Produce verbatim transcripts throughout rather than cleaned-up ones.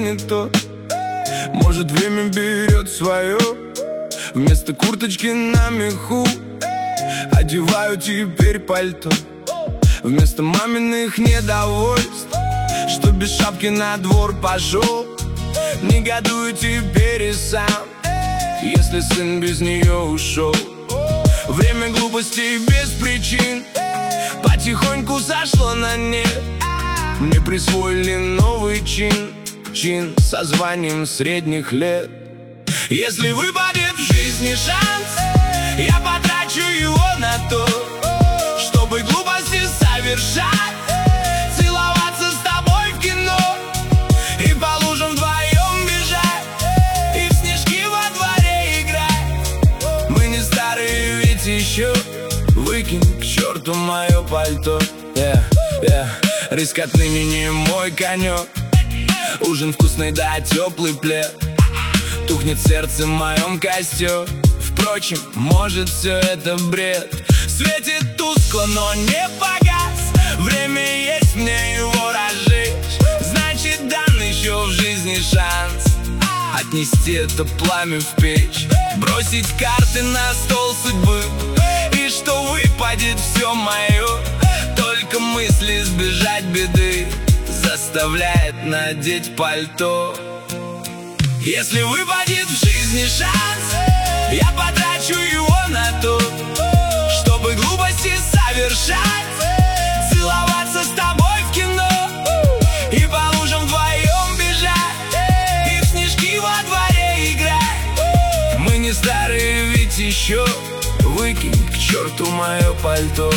не то. Может, время берет свое. Вместо курточки на меху одеваю теперь пальто. Вместо маминых недовольств, что без шапки на двор пошел, негодую теперь и сам, если сын без нее ушел. Время глупостей без причин потихоньку сошло на нет. Мне присвоили новый чин, чин со званием средних лет. Если выпадет в жизни шанс, я потрачу его на то, чтобы глупости совершать, целоваться с тобой в кино и по лужам вдвоем бежать, и в снежки во дворе играть. Мы не старые ведь еще, выкинь к черту мое пальто. yeah, yeah. Риск отныне не мой конек. Ужин вкусный, да, теплый плед. Тухнет сердце в моем костер. Впрочем, может, все это бред. Светит тускло, но не погас. Время есть, мне его разжечь. Значит, дан еще в жизни шанс отнести это пламя в печь. Бросить карты на стол судьбы, и что выпадет все мое. Только мысли избежать беды заставляет надеть пальто. Если выпадет в жизни шанс, я потрачу его на то, чтобы глупости совершать, целоваться с тобой в кино и по лужам вдвоем бежать, и в снежки во дворе играть. Мы не старые ведь еще, выкинь к черту мое пальто.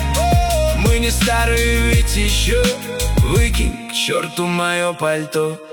Старые ведь еще, выкинь к черту мое пальто.